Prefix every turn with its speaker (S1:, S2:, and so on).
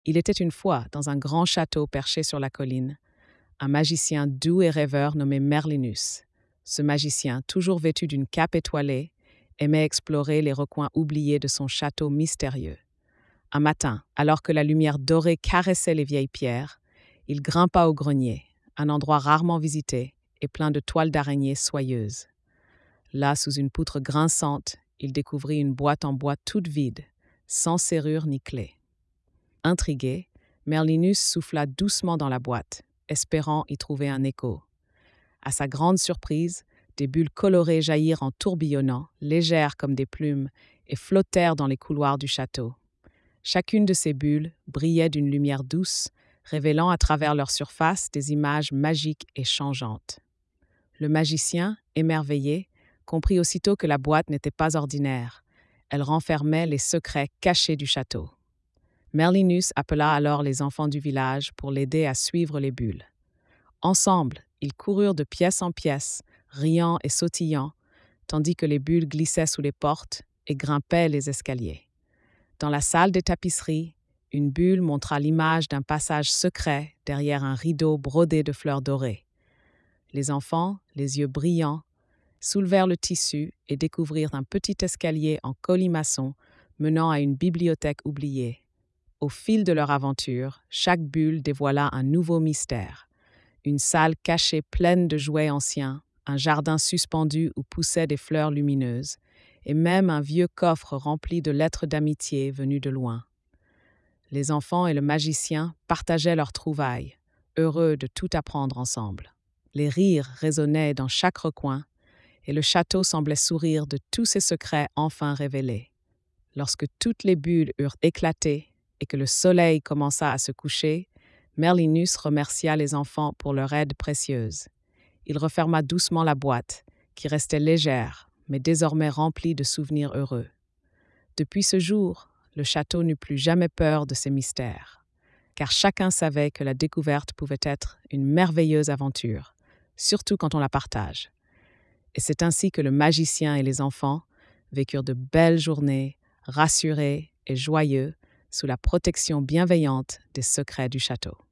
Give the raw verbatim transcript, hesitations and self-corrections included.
S1: Il était une fois, dans un grand château perché sur la colline, un magicien doux et rêveur nommé Merlinus. Ce magicien, toujours vêtu d'une cape étoilée, aimait explorer les recoins oubliés de son château mystérieux. Un matin, alors que la lumière dorée caressait les vieilles pierres, il grimpa au grenier, un endroit rarement visité et plein de toiles d'araignées soyeuses. Là, sous une poutre grinçante, il découvrit une boîte en bois toute vide, sans serrure ni clé. Intrigué, Merlinus souffla doucement dans la boîte, espérant y trouver un écho. À sa grande surprise, des bulles colorées jaillirent en tourbillonnant, légères comme des plumes, et flottèrent dans les couloirs du château. Chacune de ces bulles brillait d'une lumière douce, révélant à travers leur surface des images magiques et changeantes. Le magicien, émerveillé, comprit aussitôt que la boîte n'était pas ordinaire. Elle renfermait les secrets cachés du château. Merlinus appela alors les enfants du village pour l'aider à suivre les bulles. Ensemble, ils coururent de pièce en pièce, riant et sautillant, tandis que les bulles glissaient sous les portes et grimpaient les escaliers. Dans la salle des tapisseries, une bulle montra l'image d'un passage secret derrière un rideau brodé de fleurs dorées. Les enfants, les yeux brillants, soulevèrent le tissu et découvrirent un petit escalier en colimaçon menant à une bibliothèque oubliée. Au fil de leur aventure, chaque bulle dévoila un nouveau mystère. Une salle cachée pleine de jouets anciens, un jardin suspendu où poussaient des fleurs lumineuses, et même un vieux coffre rempli de lettres d'amitié venues de loin. Les enfants et le magicien partageaient leurs trouvailles, heureux de tout apprendre ensemble. Les rires résonnaient dans chaque recoin, et le château semblait sourire de tous ses secrets enfin révélés. Lorsque toutes les bulles eurent éclaté et que le soleil commença à se coucher, Merlinus remercia les enfants pour leur aide précieuse. Il referma doucement la boîte, qui restait légère, mais désormais remplie de souvenirs heureux. Depuis ce jour, le château n'eut plus jamais peur de ses mystères, car chacun savait que la découverte pouvait être une merveilleuse aventure, surtout quand on la partage. Et c'est ainsi que le magicien et les enfants vécurent de belles journées, rassurés et joyeux, sous la protection bienveillante des secrets du château.